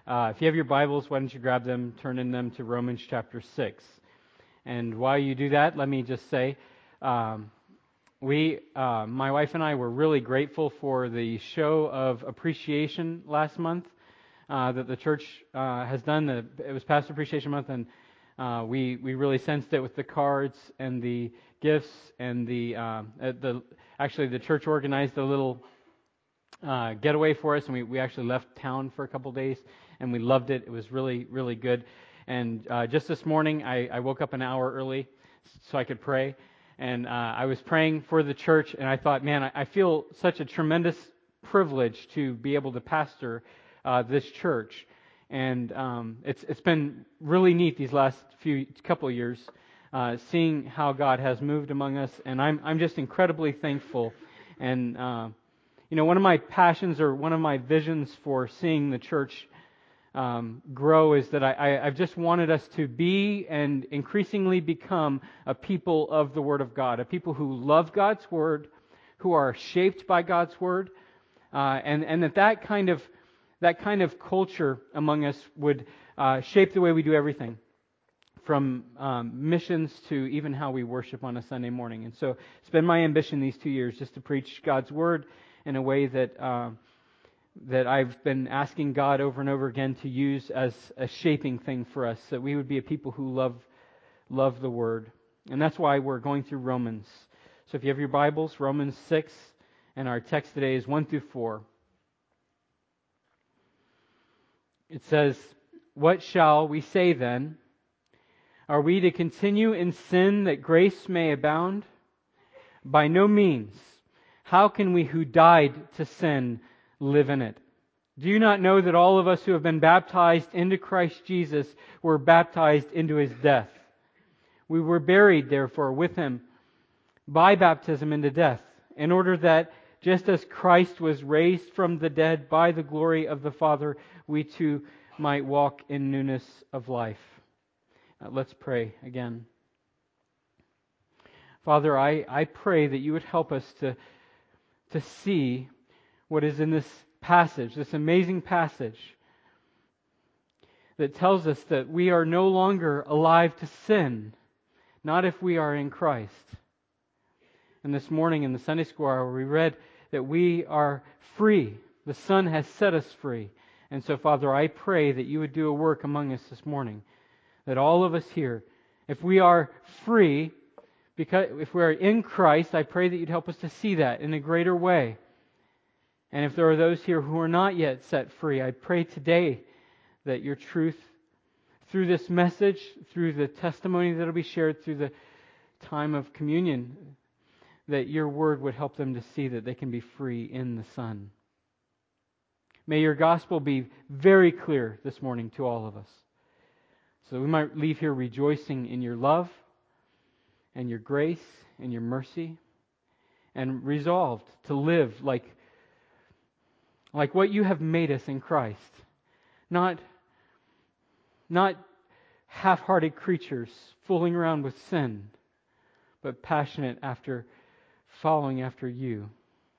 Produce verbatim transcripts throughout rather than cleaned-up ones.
Uh, if you have your Bibles, why don't you grab them, turn in them to Romans chapter six. And while you do that, let me just say, um, we, uh, my wife and I were really grateful for the show of appreciation last month uh, that the church uh, has done. The, it was Pastor Appreciation Month, and uh, we we really sensed it with the cards and the gifts and the uh, the actually the church organized a little uh, getaway for us, and we we actually left town for a couple days, and we loved it. It was really really good. And uh, just this morning, I, I woke up an hour early so I could pray. And uh, I was praying for the church, and I thought, man, I, I feel such a tremendous privilege to be able to pastor uh, this church. And um, it's it's been really neat these last few couple of years, uh, seeing how God has moved among us. And I'm I'm just incredibly thankful. And uh, you know, one of my passions or one of my visions for seeing the church Um, grow is that I, I, I've just wanted us to be and increasingly become a people of the Word of God, a people who love God's Word, who are shaped by God's Word, uh, and and that that kind of that kind of culture among us would uh, shape the way we do everything, from um, missions to even how we worship on a Sunday morning. And so it's been my ambition these two years just to preach God's Word in a way that. Uh, that I've been asking God over and over again to use as a shaping thing for us, that we would be a people who love love the Word. And that's why we're going through Romans. So if you have your Bibles, Romans six, and our text today is one through four. It says, "What shall we say then? Are we to continue in sin that grace may abound? By no means. How can we who died to sin live in it? Do you not know that all of us who have been baptized into Christ Jesus were baptized into His death? We were buried, therefore, with Him by baptism into death, in order that, just as Christ was raised from the dead by the glory of the Father, we too might walk in newness of life." Uh, let's pray again. Father, I, I pray that You would help us to, to see what is in this passage, this amazing passage that tells us that we are no longer alive to sin, not if we are in Christ. And this morning in the Sunday school hour, we read that we are free. The Son has set us free. And so, Father, I pray that You would do a work among us this morning, that all of us here, if we are free, because if we are in Christ, I pray that You'd help us to see that in a greater way. And if there are those here who are not yet set free, I pray today that Your truth, through this message, through the testimony that will be shared, through the time of communion, that Your Word would help them to see that they can be free in the Son. May Your gospel be very clear this morning to all of us, so that we might leave here rejoicing in Your love and Your grace and Your mercy, and resolved to live like Like what You have made us in Christ. Not, not half-hearted creatures fooling around with sin, but passionate after following after You.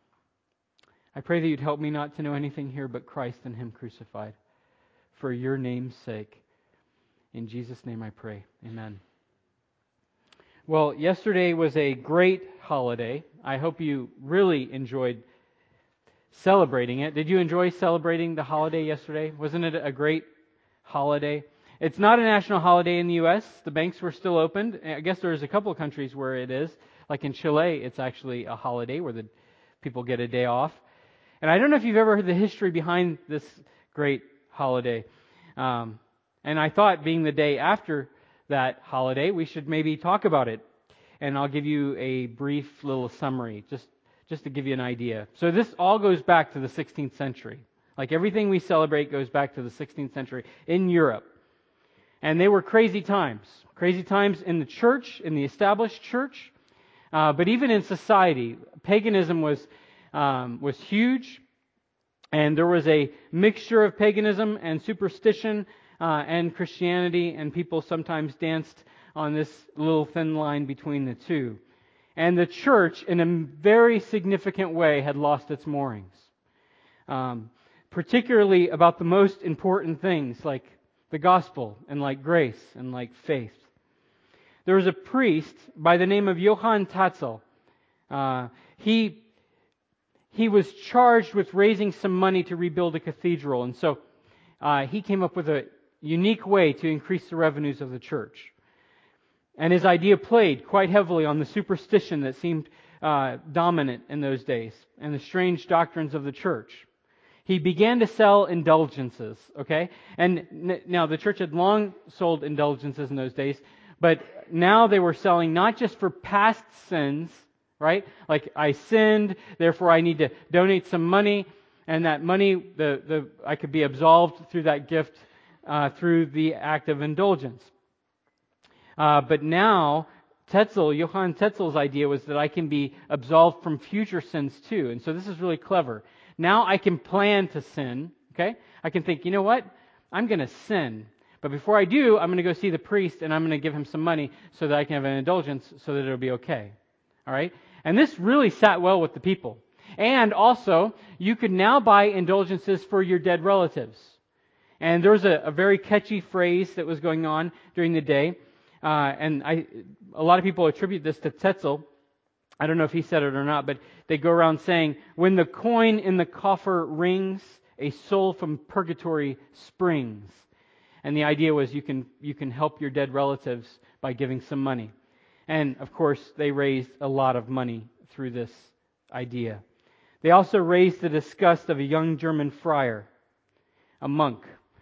I pray that You'd help me not to know anything here but Christ and Him crucified, for Your name's sake. In Jesus' name I pray. Amen. Well, yesterday was a great holiday. I hope you really enjoyed celebrating it. Did you enjoy celebrating the holiday yesterday? Wasn't it a great holiday? It's not a national holiday in the U S. The banks were still opened. I guess there's a couple of countries where it is. Like in Chile, it's actually a holiday where the people get a day off. And I don't know if you've ever heard the history behind this great holiday. Um, and I thought, being the day after that holiday, we should maybe talk about it. And I'll give you a brief little summary, just just to give you an idea. So this all goes back to the sixteenth century. Like everything we celebrate goes back to the sixteenth century in Europe. And they were crazy times. Crazy times in the church, in the established church, uh, but even in society. Paganism was um, was huge, and there was a mixture of paganism and superstition uh, and Christianity, and people sometimes danced on this little thin line between the two. And the church, in a very significant way, had lost its moorings. Um, particularly about the most important things like the gospel and like grace and like faith. There was a priest by the name of Johann Tatzel. Uh, he, he was charged with raising some money to rebuild a cathedral, and so uh, he came up with a unique way to increase the revenues of the church. And his idea played quite heavily on the superstition that seemed uh, dominant in those days and the strange doctrines of the church. He began to sell indulgences, okay? And n- now the church had long sold indulgences in those days, but now they were selling not just for past sins, right? Like I sinned, therefore I need to donate some money, and that money, the the I could be absolved through that gift uh, through the act of indulgence. Uh, but now, Tetzel, Johann Tetzel's idea was that I can be absolved from future sins too. And so this is really clever. Now I can plan to sin, okay? I can think, you know what? I'm going to sin. But before I do, I'm going to go see the priest and I'm going to give him some money so that I can have an indulgence so that it'll be okay. All right? And this really sat well with the people. And also, you could now buy indulgences for your dead relatives. And there was a, a very catchy phrase that was going on during the day. Uh, and I, a lot of people attribute this to Tetzel. I don't know if he said it or not, but they go around saying, when the coin in the coffer rings, a soul from purgatory springs. And the idea was you can you can help your dead relatives by giving some money. And of course, they raised a lot of money through this idea. They also raised the disgust of a young German friar, a monk.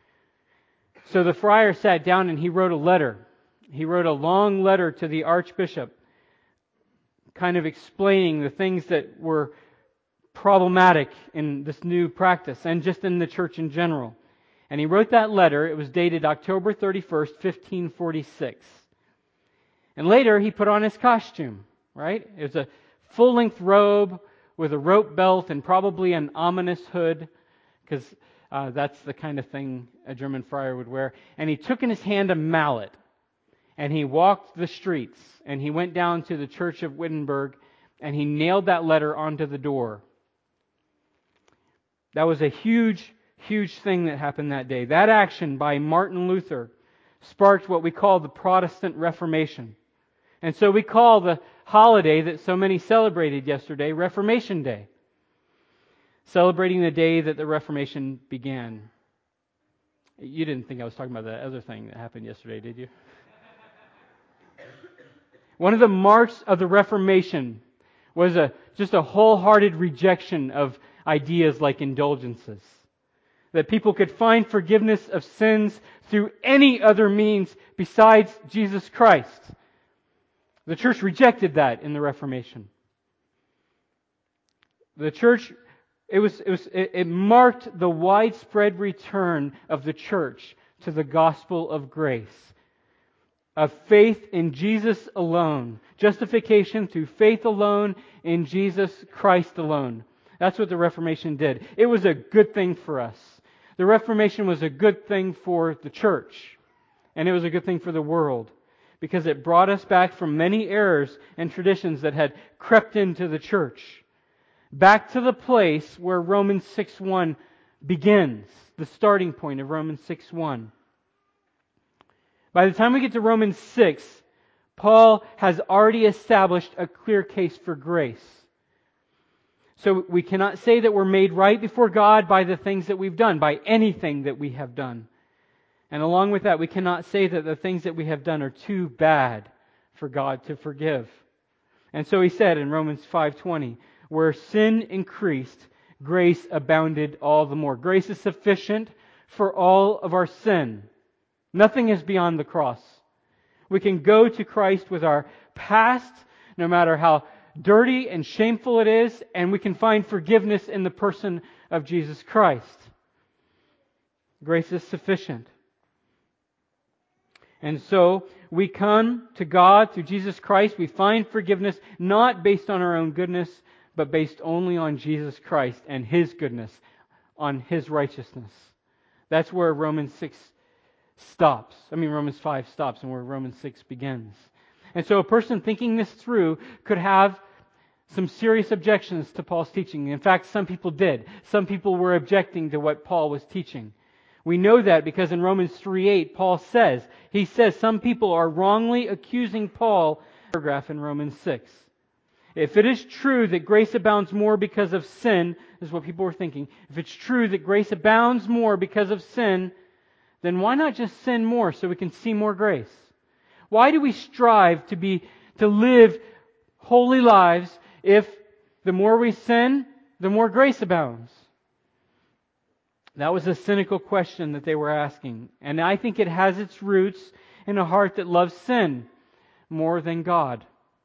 So the friar sat down and he wrote a letter. He wrote a long letter to the archbishop, kind of explaining the things that were problematic in this new practice and just in the church in general. And he wrote that letter. It was dated October thirty-first, fifteen forty-six. And later he put on his costume, right? It was a full-length robe with a rope belt and probably an ominous hood, because uh, that's the kind of thing a German friar would wear. And he took in his hand a mallet. And he walked the streets, and he went down to the church of Wittenberg, and he nailed that letter onto the door. That was a huge, huge thing that happened that day. That action by Martin Luther sparked what we call the Protestant Reformation. And so we call the holiday that so many celebrated yesterday Reformation Day, celebrating the day that the Reformation began. You didn't think I was talking about that other thing that happened yesterday, did you? One of the marks of the Reformation was a just a wholehearted rejection of ideas like indulgences. That people could find forgiveness of sins through any other means besides Jesus Christ. The church rejected that in the Reformation. The church, it was, it was, it, it marked the widespread return of the church to the gospel of grace. Of faith in Jesus alone. Justification through faith alone in Jesus Christ alone. That's what the Reformation did. It was a good thing for us. The Reformation was a good thing for the church. And it was a good thing for the world. Because it brought us back from many errors and traditions that had crept into the church. Back to the place where Romans six one begins. The starting point of Romans six one. By the time we get to Romans six, Paul has already established a clear case for grace. So we cannot say that we're made right before God by the things that we've done, by anything that we have done. And along with that, we cannot say that the things that we have done are too bad for God to forgive. And so he said in Romans five twenty, where sin increased, grace abounded all the more. Grace is sufficient for all of our sin. Nothing is beyond the cross. We can go to Christ with our past, no matter how dirty and shameful it is, and we can find forgiveness in the person of Jesus Christ. Grace is sufficient. And so we come to God through Jesus Christ. We find forgiveness not based on our own goodness, but based only on Jesus Christ and His goodness, on His righteousness. That's where Romans six stops. I mean, Romans five stops and where Romans six begins. And so a person thinking this through could have some serious objections to Paul's teaching. In fact, some people did. Some people were objecting to what Paul was teaching. We know that because in Romans three eight, Paul says, he says some people are wrongly accusing Paul, paragraph in Romans six. If it is true that grace abounds more because of sin, this is what people were thinking. If it's true that grace abounds more because of sin, then why not just sin more so we can see more grace? Why do we strive to be, to live holy lives if the more we sin, the more grace abounds? That was a cynical question that they were asking. And I think it has its roots in a heart that loves sin more than God.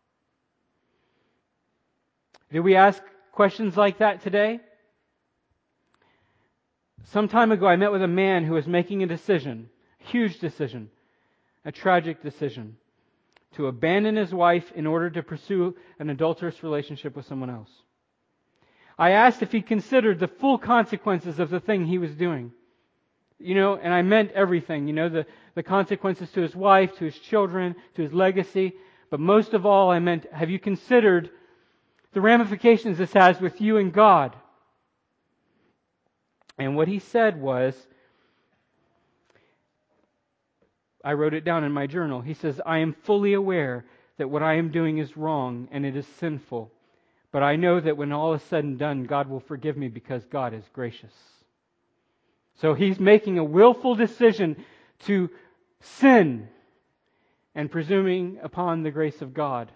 Do we ask questions like that today? Some time ago, I met with a man who was making a decision, a huge decision, a tragic decision, to abandon his wife in order to pursue an adulterous relationship with someone else. I asked if he considered the full consequences of the thing he was doing. You know, and I meant everything, you know, the, the consequences to his wife, to his children, to his legacy. But most of all, I meant, have you considered the ramifications this has with you and God? And what he said was, I wrote it down in my journal. He says, I am fully aware that what I am doing is wrong and it is sinful. But I know that when all is said and done, God will forgive me because God is gracious. So he's making a willful decision to sin and presuming upon the grace of God.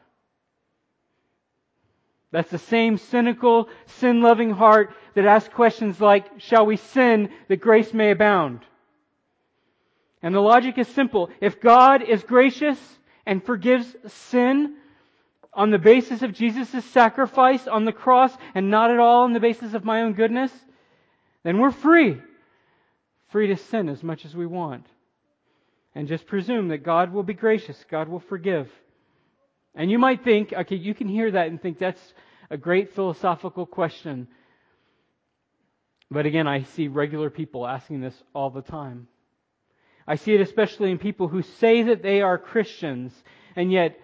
That's the same cynical, sin-loving heart that asks questions like, shall we sin that grace may abound? And the logic is simple. If God is gracious and forgives sin on the basis of Jesus' sacrifice on the cross and not at all on the basis of my own goodness, then we're free. Free to sin as much as we want. And just presume that God will be gracious. God will forgive. And you might think, okay, you can hear that and think that's a great philosophical question. But again, I see regular people asking this all the time. I see it especially in people who say that they are Christians and yet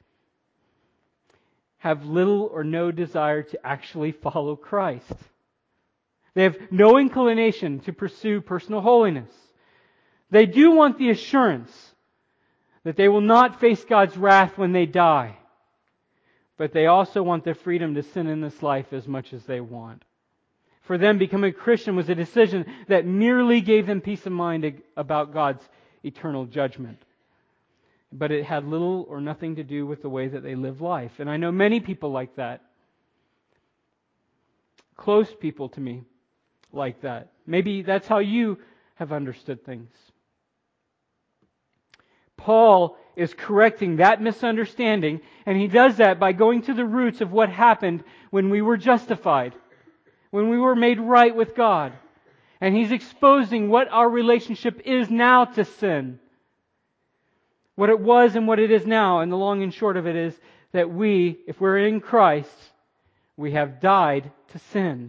have little or no desire to actually follow Christ. They have no inclination to pursue personal holiness. They do want the assurance that they will not face God's wrath when they die. But they also want the freedom to sin in this life as much as they want. For them, becoming a Christian was a decision that merely gave them peace of mind about God's eternal judgment. But it had little or nothing to do with the way that they live life. And I know many people like that. Close people to me like that. Maybe that's how you have understood things. Paul is correcting that misunderstanding, and he does that by going to the roots of what happened when we were justified, when we were made right with God. And he's exposing what our relationship is now to sin. What it was and what it is now. And the long and short of it is that we, if we're in Christ, we have died to sin.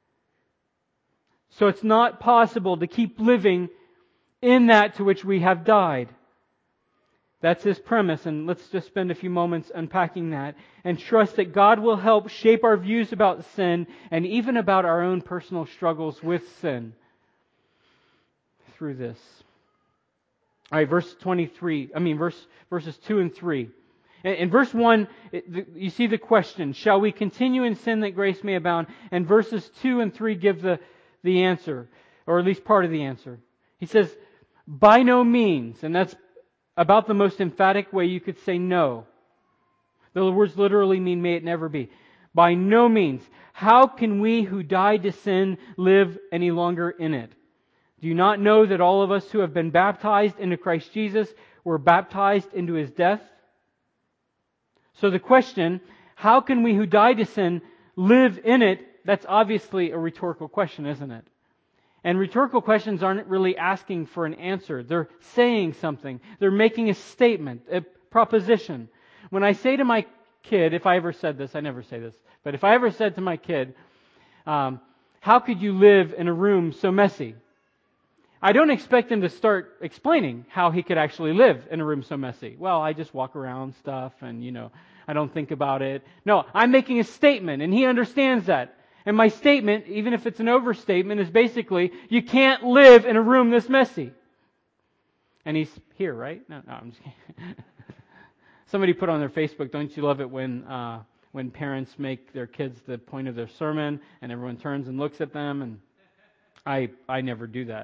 So it's not possible to keep living in that to which we have died. That's his premise, and let's just spend a few moments unpacking that and trust that God will help shape our views about sin and even about our own personal struggles with sin through this. All right, verse twenty-three, I mean verse verses two and three. In, in verse one, it, the, you see the question, shall we continue in sin that grace may abound? And verses two and three give the, the answer, or at least part of the answer. He says, by no means, and that's about the most emphatic way you could say no. The words literally mean may it never be. By no means. How can we who died to sin live any longer in it? Do you not know that all of us who have been baptized into Christ Jesus were baptized into His death? So the question, how can we who died to sin live in it? That's obviously a rhetorical question, isn't it? And rhetorical questions aren't really asking for an answer. They're saying something. They're making a statement, a proposition. When I say to my kid, if I ever said this, I never say this, but if I ever said to my kid, um, how could you live in a room so messy? I don't expect him to start explaining how he could actually live in a room so messy. Well, I just walk around stuff and, you know, I don't think about it. No, I'm making a statement, and he understands that. And my statement, even if it's an overstatement, is basically, you can't live in a room this messy. And he's here, right? No, no, I'm just kidding. Somebody put on their Facebook, don't you love it when uh, when parents make their kids the point of their sermon and everyone turns and looks at them? And I I never do that.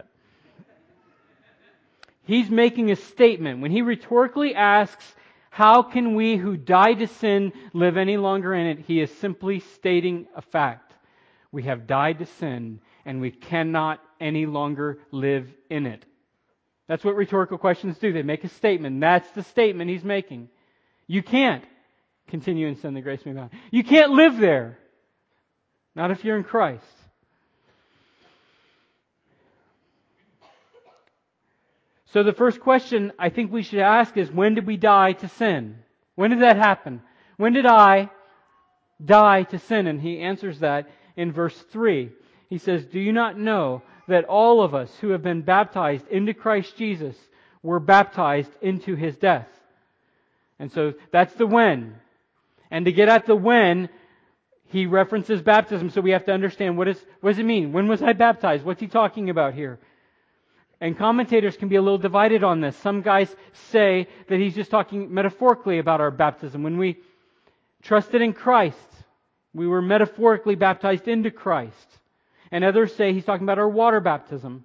He's making a statement. When he rhetorically asks, how can we who died to sin live any longer in it? He is simply stating a fact. We have died to sin and we cannot any longer live in it. That's what rhetorical questions do. They make a statement. That's the statement he's making. You can't continue in sin, the grace may be. You can't live there. Not if you're in Christ. So the first question I think we should ask is, when did we die to sin? When did that happen? When did I die to sin? And he answers that in verse three. He says, do you not know that all of us who have been baptized into Christ Jesus were baptized into His death? And so that's the when. And to get at the when, he references baptism, so we have to understand what, is, what does it mean? When was I baptized? What's he talking about here? And commentators can be a little divided on this. Some guys say that he's just talking metaphorically about our baptism. When we trusted in Christ, we were metaphorically baptized into Christ. And others say he's talking about our water baptism.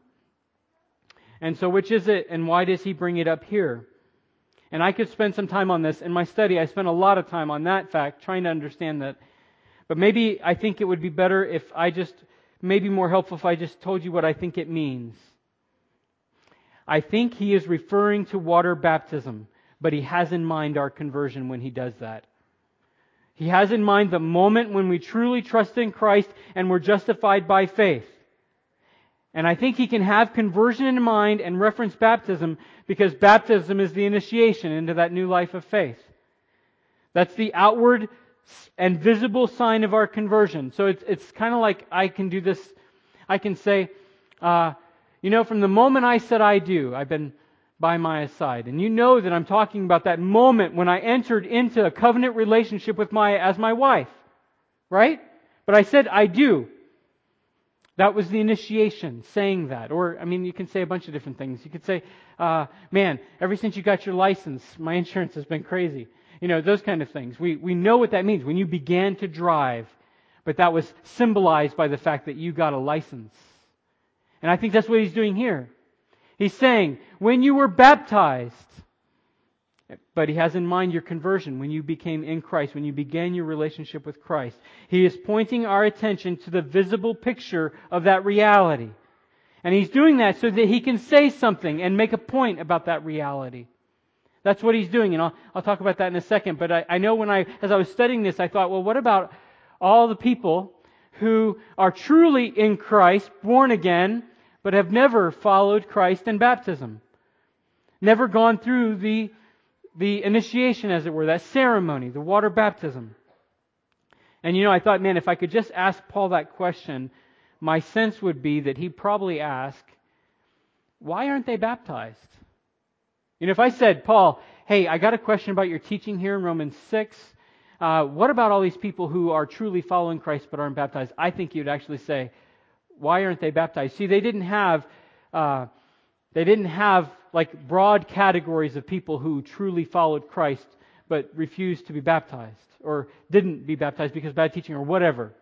And so which is it, and why does he bring it up here? And I could spend some time on this. In my study, I spent a lot of time on that fact, trying to understand that. But maybe I think it would be better if I just, maybe more helpful if I just told you what I think it means. I think he is referring to water baptism, but he has in mind our conversion when he does that. He has in mind the moment when we truly trust in Christ and we're justified by faith. And I think he can have conversion in mind and reference baptism because baptism is the initiation into that new life of faith. That's the outward and visible sign of our conversion. So it's it's kind of like I can do this. I can say, uh, you know, from the moment I said I do, I've been by my side. And you know that I'm talking about that moment when I entered into a covenant relationship with my as my wife. Right? But I said I do. That was the initiation, saying that. Or, I mean, you can say a bunch of different things. You could say, uh, man, ever since you got your license, my insurance has been crazy. You know, those kind of things. We we know what that means when you began to drive. But that was symbolized by the fact that you got a license. And I think that's what he's doing here. He's saying, when you were baptized, but he has in mind your conversion, when you became in Christ, when you began your relationship with Christ. He is pointing our attention to the visible picture of that reality. And he's doing that so that he can say something and make a point about that reality. That's what he's doing, and I'll, I'll talk about that in a second. But I, I know when I, as I was studying this, I thought, well, what about all the people who are truly in Christ, born again, but have never followed Christ in baptism? Never gone through the the initiation, as it were, that ceremony, the water baptism. And you know, I thought, man, if I could just ask Paul that question, my sense would be that he'd probably ask, why aren't they baptized? You know, if I said, Paul, hey, I got a question about your teaching here in Romans six. Uh, what about all these people who are truly following Christ but aren't baptized? I think you'd actually say, why aren't they baptized? See, they didn't have... Uh, They didn't have like broad categories of people who truly followed Christ but refused to be baptized or didn't be baptized because of bad teaching or whatever.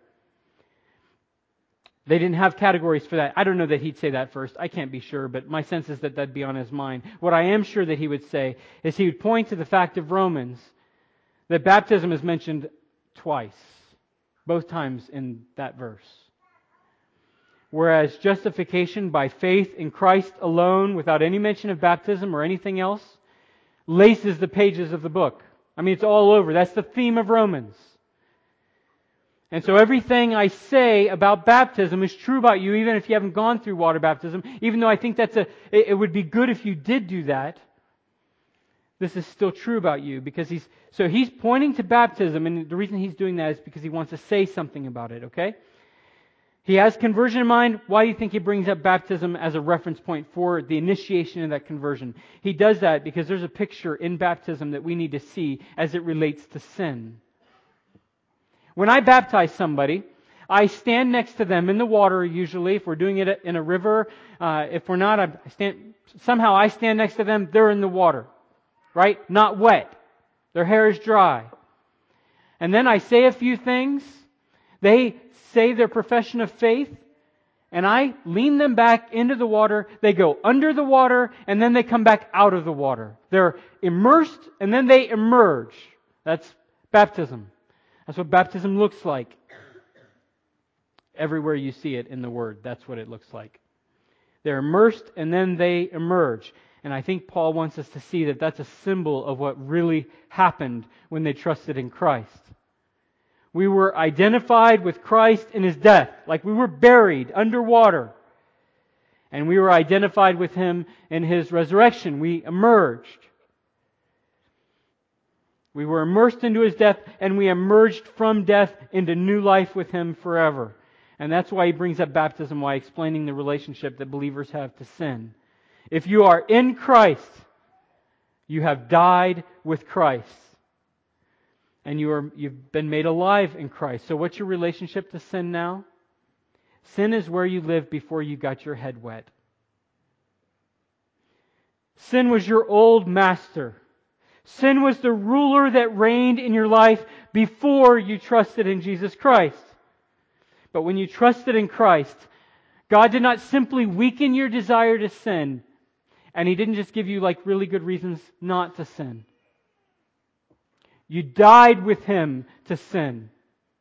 They didn't have categories for that. I don't know that he'd say that first. I can't be sure, but my sense is that that'd be on his mind. What I am sure that he would say is he would point to the fact of Romans that baptism is mentioned twice, both times in that verse. Whereas justification by faith in Christ alone, without any mention of baptism or anything else, laces the pages of the book. I mean, it's all over. That's the theme of Romans. And so everything I say about baptism is true about you, even if you haven't gone through water baptism. Even though I think that's a, it would be good if you did do that. This is still true about you because he's, so he's pointing to baptism, and the reason he's doing that is because he wants to say something about it, okay? He has conversion in mind. Why do you think he brings up baptism as a reference point for the initiation of that conversion? He does that because there's a picture in baptism that we need to see as it relates to sin. When I baptize somebody, I stand next to them in the water usually. If we're doing it in a river, uh, if we're not, I stand, somehow I stand next to them, they're in the water. Right? Not wet. Their hair is dry. And then I say a few things. They say their profession of faith, and I lean them back into the water. They go under the water, and then they come back out of the water. They're immersed, and then they emerge. That's baptism. That's what baptism looks like. Everywhere you see it in the Word, that's what it looks like. They're immersed, and then they emerge. And I think Paul wants us to see that that's a symbol of what really happened when they trusted in Christ. We were identified with Christ in His death, like we were buried underwater. And we were identified with Him in His resurrection. We emerged. We were immersed into His death, and we emerged from death into new life with Him forever. And that's why he brings up baptism, why explaining the relationship that believers have to sin. If you are in Christ, you have died with Christ. And you are, you've been made alive in Christ. So what's your relationship to sin now? Sin is where you lived before you got your head wet. Sin was your old master. Sin was the ruler that reigned in your life before you trusted in Jesus Christ. But when you trusted in Christ, God did not simply weaken your desire to sin, and He didn't just give you like really good reasons not to sin. You died with Him to sin.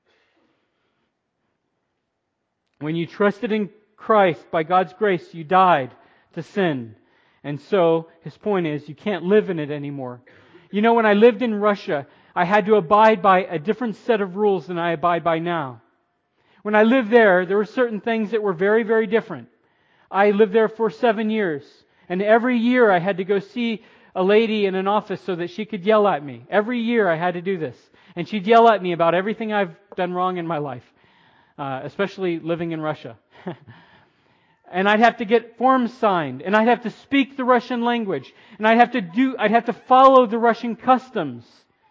When you trusted in Christ, by God's grace, you died to sin. And so, his point is, you can't live in it anymore. You know, when I lived in Russia, I had to abide by a different set of rules than I abide by now. When I lived there, there were certain things that were very, very different. I lived there for seven years. And every year I had to go see a lady in an office so that she could yell at me. Every year I had to do this. And she'd yell at me about everything I've done wrong in my life. Uh, especially living in Russia. And I'd have to get forms signed. And I'd have to speak the Russian language. And I'd have to do, I'd have to follow the Russian customs.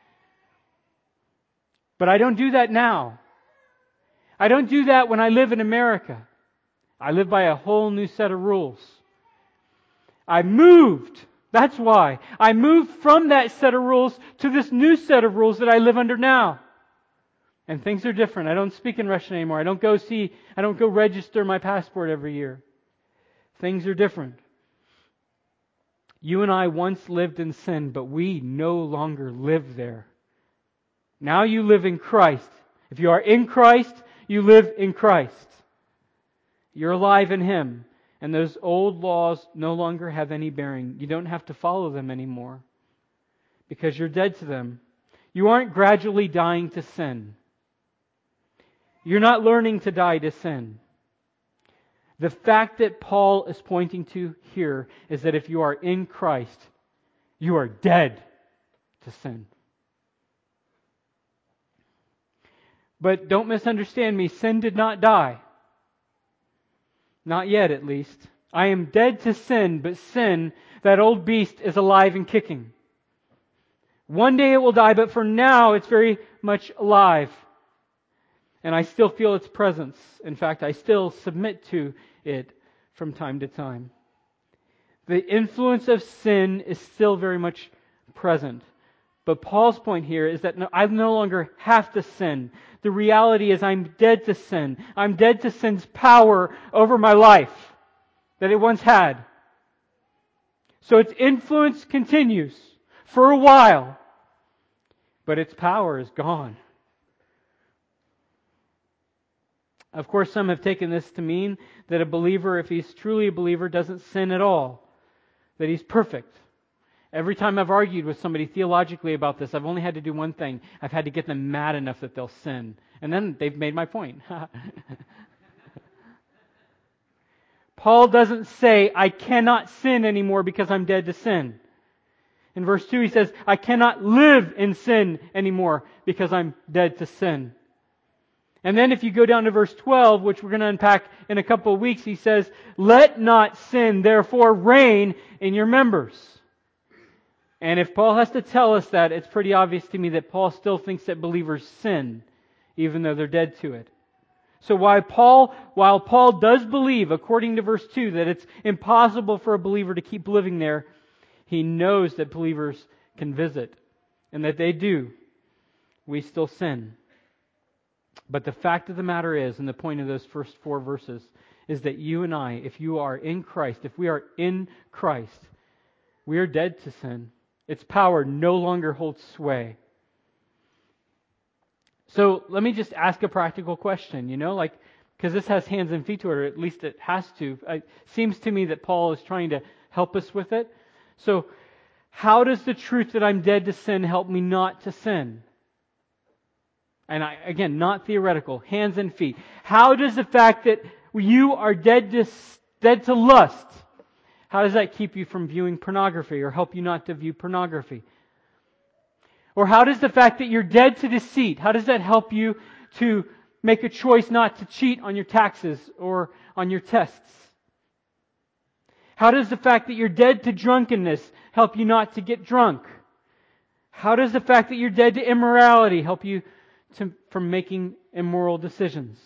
But I don't do that now. I don't do that when I live in America. I live by a whole new set of rules. I moved. That's why. I moved from that set of rules to this new set of rules that I live under now. And things are different. I don't speak in Russian anymore. I don't go see, I don't go register my passport every year. Things are different. You and I once lived in sin, but we no longer live there. Now you live in Christ. If you are in Christ, you live in Christ. You're alive in Him. And those old laws no longer have any bearing. You don't have to follow them anymore. Because you're dead to them. You aren't gradually dying to sin. You're not learning to die to sin. The fact that Paul is pointing to here is that if you are in Christ, you are dead to sin. But don't misunderstand me, sin did not die. Not yet, at least. I am dead to sin, but sin, that old beast, is alive and kicking. One day it will die, but for now it's very much alive. And I still feel its presence. In fact, I still submit to it from time to time. The influence of sin is still very much present. But Paul's point here is that no, I no longer have to sin. The reality is I'm dead to sin. I'm dead to sin's power over my life that it once had. So its influence continues for a while, but its power is gone. Of course, some have taken this to mean that a believer, if he's truly a believer, doesn't sin at all. That he's perfect. Every time I've argued with somebody theologically about this, I've only had to do one thing. I've had to get them mad enough that they'll sin. And then they've made my point. Paul doesn't say, I cannot sin anymore because I'm dead to sin. In verse two he says, I cannot live in sin anymore because I'm dead to sin. And then if you go down to verse twelve, which we're going to unpack in a couple of weeks, he says, "Let not sin therefore reign in your members." And if Paul has to tell us that, it's pretty obvious to me that Paul still thinks that believers sin, even though they're dead to it. So while Paul, while Paul does believe, according to verse two, that it's impossible for a believer to keep living there, he knows that believers can visit, and that they do. We still sin. But the fact of the matter is, and the point of those first four verses, is that you and I, if you are in Christ, if we are in Christ, we are dead to sin. Its power no longer holds sway. So let me just ask a practical question, you know, like, because this has hands and feet to it, or at least it has to. It seems to me that Paul is trying to help us with it. So, how does the truth that I'm dead to sin help me not to sin? And I, again, not theoretical, hands and feet. How does the fact that you are dead to, dead to lust, how does that keep you from viewing pornography or help you not to view pornography? Or how does the fact that you're dead to deceit, how does that help you to make a choice not to cheat on your taxes or on your tests? How does the fact that you're dead to drunkenness help you not to get drunk? How does the fact that you're dead to immorality help you to, from making immoral decisions?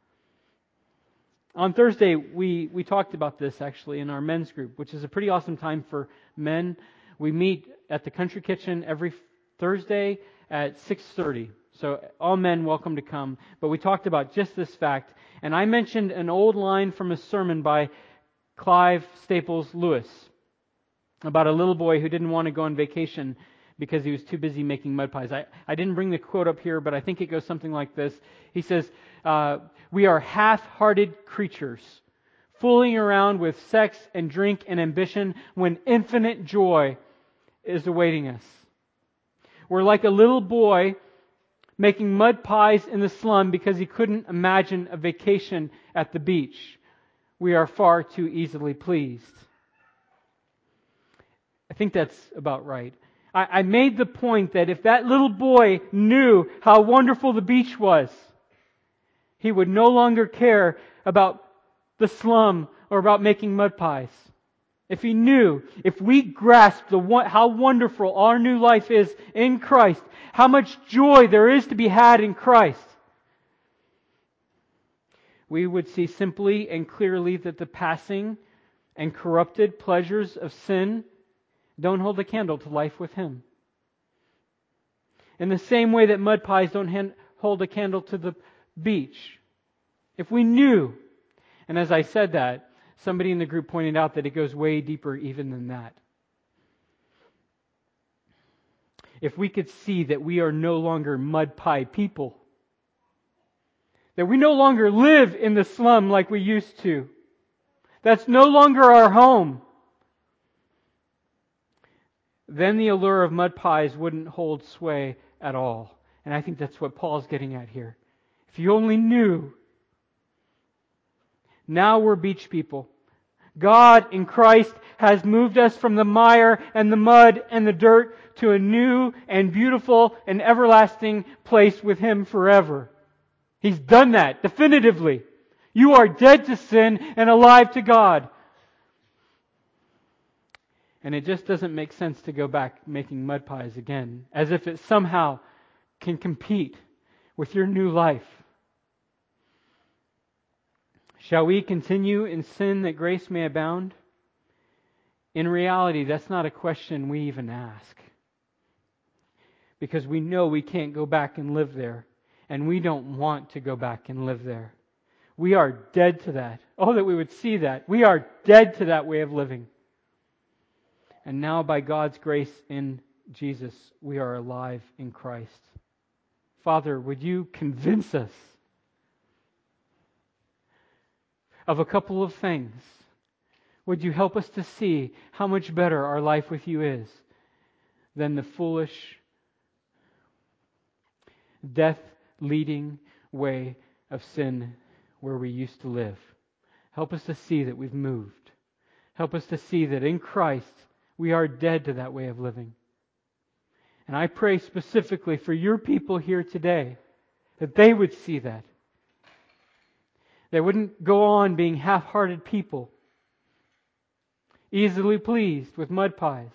On Thursday, we, we talked about this actually in our men's group, which is a pretty awesome time for men. We meet at the Country Kitchen every Thursday at six thirty. So all men welcome to come. But we talked about just this fact. And I mentioned an old line from a sermon by Clive Staples Lewis about a little boy who didn't want to go on vacation because he was too busy making mud pies. I, I didn't bring the quote up here, but I think it goes something like this. He says, uh, "We are half-hearted creatures, fooling around with sex and drink and ambition when infinite joy is awaiting us. We're like a little boy making mud pies in the slum because he couldn't imagine a vacation at the beach. We are far too easily pleased." I think that's about right. I, I made the point that if that little boy knew how wonderful the beach was, he would no longer care about the slum or about making mud pies. If he knew, if we grasped the how wonderful our new life is in Christ, how much joy there is to be had in Christ, we would see simply and clearly that the passing and corrupted pleasures of sin don't hold a candle to life with Him. In the same way that mud pies don't hand, hold a candle to the beach. If we knew, and as I said that, somebody in the group pointed out that it goes way deeper even than that. If we could see that we are no longer mud pie people, that we no longer live in the slum like we used to, that's no longer our home, then the allure of mud pies wouldn't hold sway at all. And I think that's what Paul's getting at here. If you only knew. Now we're beach people. God in Christ has moved us from the mire and the mud and the dirt to a new and beautiful and everlasting place with Him forever. He's done that definitively. You are dead to sin and alive to God. And it just doesn't make sense to go back making mud pies again, as if it somehow can compete with your new life. Shall we continue in sin that grace may abound? In reality, that's not a question we even ask. Because we know we can't go back and live there. And we don't want to go back and live there. We are dead to that. Oh, that we would see that. We are dead to that way of living. And now by God's grace in Jesus, we are alive in Christ. Father, would you convince us of a couple of things? Would you help us to see how much better our life with you is than the foolish, death-leading way of sin where we used to live? Help us to see that we've moved. Help us to see that in Christ we are dead to that way of living. And I pray specifically for your people here today that they would see that. They wouldn't go on being half-hearted people, easily pleased with mud pies.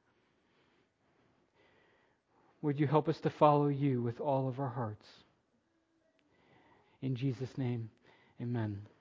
Would you help us to follow you with all of our hearts? In Jesus' name, amen.